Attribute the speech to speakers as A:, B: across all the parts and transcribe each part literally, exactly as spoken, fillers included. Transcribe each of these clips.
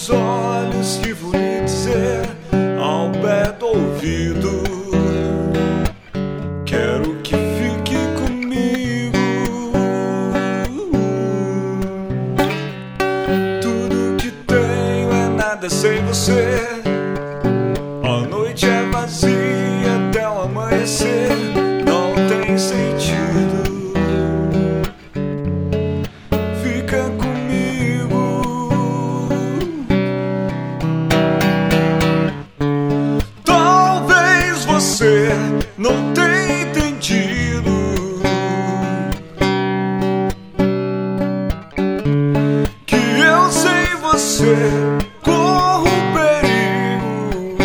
A: os olhos que vou lhe dizer ao pé do ouvido. Quero que fique comigo. Tudo que tenho é nada sem você. A noite é vazia até o amanhecer. Não tem sentido. Fica comigo. Talvez você não tenha entendido que eu sem você corro perigo.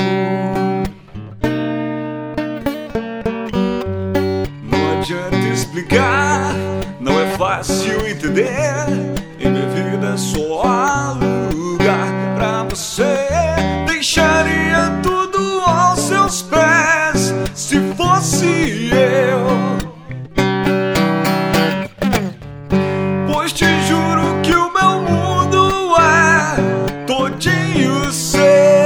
A: Não adianta explicar, não é fácil entender. Em minha vida só há lugar pra você. Deixaria tudo aos seus pés se fosse eu. Pois te juro que o meu mundo é todinho seu.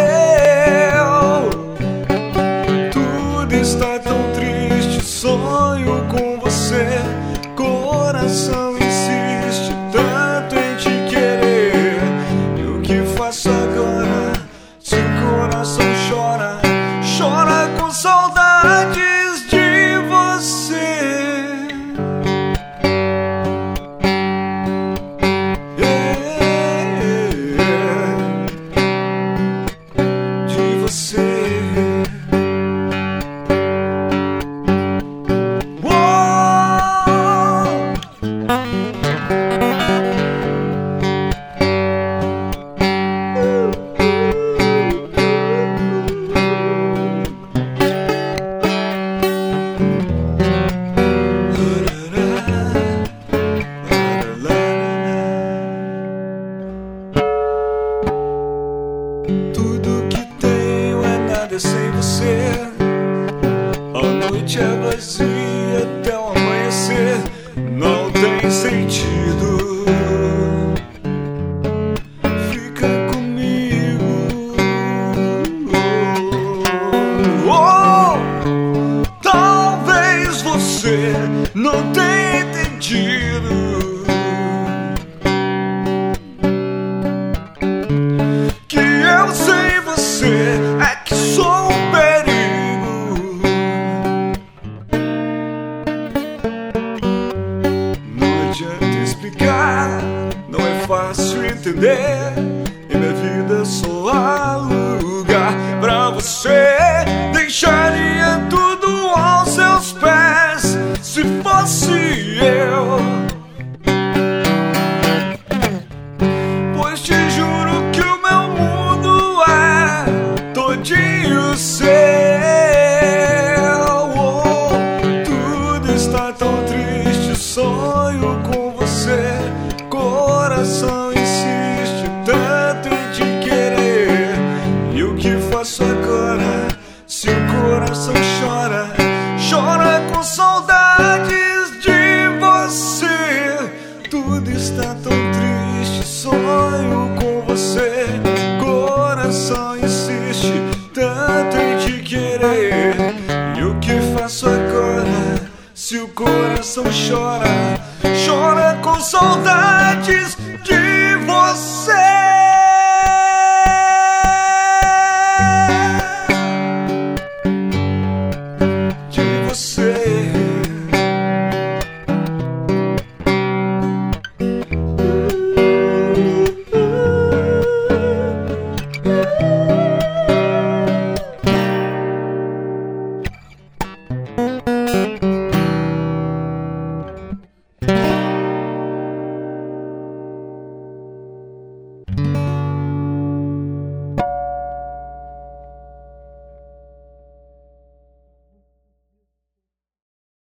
A: Tudo está tão triste, sonho com você. Coração insiste tanto em te querer. E o que faço agora se o coração chora? Chora com saudades de você. De você. Tudo que tenho é nada sem você. A noite é vazia até o amanhecer. Não tem sentido. Fica comigo. Oh, oh, talvez você não tenha entendido que eu sem você é que sou um perigo. Não adianta explicar, não é fácil entender. Em minha vida só há lugar pra você. Deixaria tudo aos seus pés se fosse eu. Pois te juro que o meu mundo é todinho seu. Oh, tudo está tão triste, sonho com você. Coração insiste tanto em te querer. E o que faço agora se o coração chora? Chora com saudades de você. Tudo está tão triste, sonho com você. Coração insiste tanto em te querer. E o que faço agora se o coração chora?